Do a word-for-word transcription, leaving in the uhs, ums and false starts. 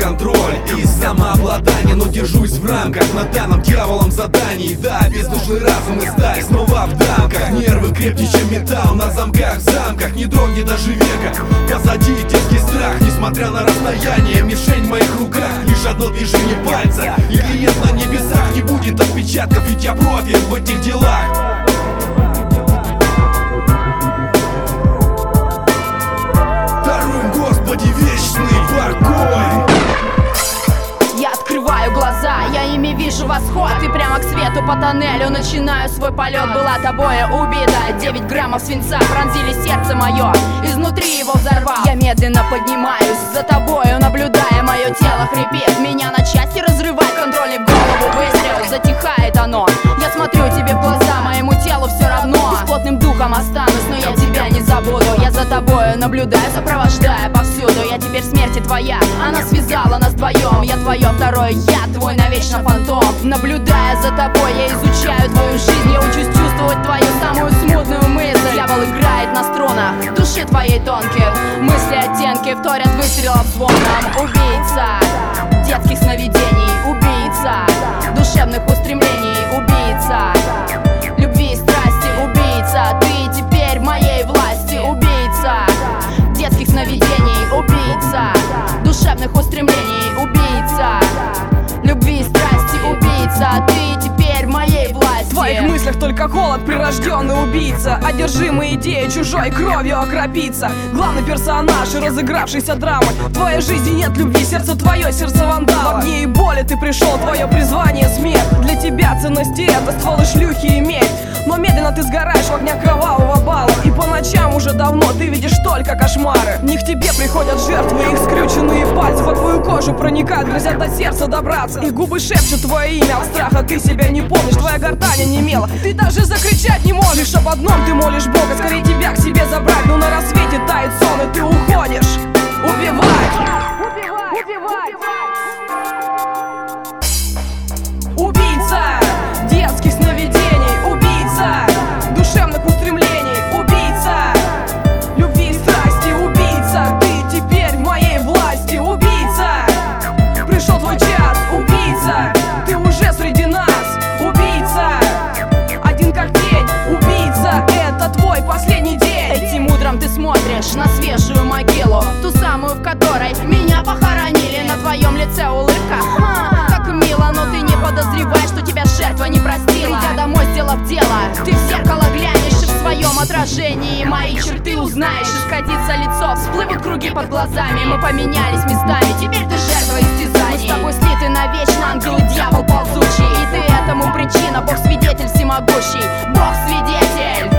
контроль и самообладание, но держусь в рамках на данном дьяволом задании. Да, бездушный разум и сталь снова в дамках. Нервы крепче, чем металл на замках, в замках. Не дрогнет даже века. Позади детский страх, несмотря на расстояние. Мишень в моих руках, лишь одно движение пальца, и клиент на небесах. Не будет отпечатков, ведь я профи в этих делах. Я открываю глаза, я ими вижу восход, и прямо к свету по тоннелю начинаю свой полет. Была тобою убита, девять граммов свинца пронзили сердце мое, изнутри его взорвал. Я медленно поднимаюсь за тобою, наблюдая, мое тело хрипит, меня на части разрывает, контроль в голову выстрел, затихает оно. Я смотрю тебе в глаза, моему телу все равно, с плотным духом останусь, но я тебя не забуду. Я за тобою наблюдаю, сопровождая повсюду. Я теперь смерть твоя, она связала нас вдвоем. Я твое второе я, твой навечно фантом. Наблюдая за тобой, я изучаю твою жизнь. Я учусь чувствовать твою самую смутную мысль. Дьявол играет на струнах души твоей тонких. Мысли, оттенки вторят выстрелов звоном. Убийца детских сновидений, убийца душевных устремлений, убийца любви и страсти, убийца. Ты теперь в моей власти, убийца детских сновидений, убийца душевных устремлений, убийца любви и страсти, убийца. Ты теперь в моей власти. В твоих мыслях только холод, прирожденный убийца, одержимый идеей чужой кровью окропиться. Главный персонаж и разыгравшейся драмы. В твоей жизни нет любви, сердце твое, сердце вандала. В огне и боли ты пришел, твое призвание смерть. Для тебя ценности это стволы шлюхи и медь. Но медленно ты сгораешь в огнях кровавого бала, и по ночам уже давно ты видишь только кошмары. Не к тебе приходят жертвы, их скрюченные пальцы по твою кожу проникают, грозят до сердца добраться. Их губы шепчут твое имя, от страха ты себя не помнишь, твоя гортань онемела, ты даже закричать не можешь. Лишь об одном ты молишь Бога, скорее тебя к себе забрать. Но на рассвете тает сон, и ты уходишь убивать. Убивать, убивать. Убийца детских сновидений, убийца душевных устремлений, убийца любви и страсти, убийца. Ты теперь в моей власти, убийца. Пришел твой час, убийца. Ты уже среди нас, убийца. Один как тень, убийца. Это твой последний день. Этим утром ты смотришь на свежую могилу, ту самую, в которой меня похоронили. На твоем лице улыбка, а, как мило, но ты не подозреваешь, что тебя жертва не простила. Придя домой, сделав дело, ты в зеркало глянешь и в своем отражении мои черты узнаешь. Исказится лицо, всплывут круги под глазами. Мы поменялись местами, теперь ты жертва истязаний. Мы с тобой слиты навечно, ангел и дьявол ползучий, и ты этому причина, Бог свидетель всемогущий, Бог свидетель.